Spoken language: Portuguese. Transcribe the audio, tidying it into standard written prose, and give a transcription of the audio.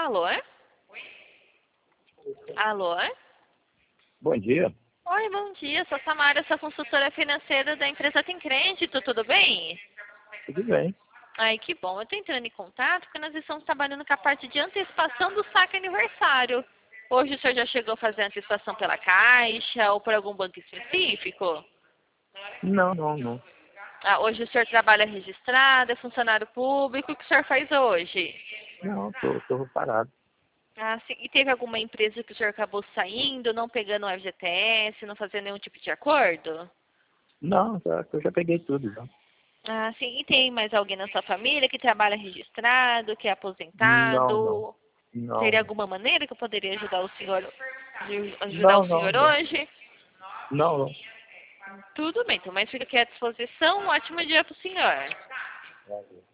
Alô? Alô? Bom dia. Oi, bom dia. Sou Samara, sou consultora financeira da empresa Tem Crédito, tudo bem? Tudo bem. Ai, que bom. Eu estou entrando em contato porque nós estamos trabalhando com a parte de antecipação do saque aniversário. Hoje o senhor já chegou a fazer a antecipação pela Caixa ou por algum banco específico? Não. Ah, hoje o senhor trabalha registrado, é funcionário público, o que o senhor faz hoje? Não, tô parado. Ah, sim. E teve alguma empresa que o senhor acabou saindo, não pegando o FGTS, não fazendo nenhum tipo de acordo? Não, eu já peguei tudo já. Ah, sim. E tem mais alguém na sua família que trabalha registrado, que é Não. aposentado? Teria Não. alguma maneira que eu poderia ajudar o senhor, Não, não, não. hoje? Não. Tudo bem, então, mas fica aqui à disposição. Um ótimo dia para o senhor. Não.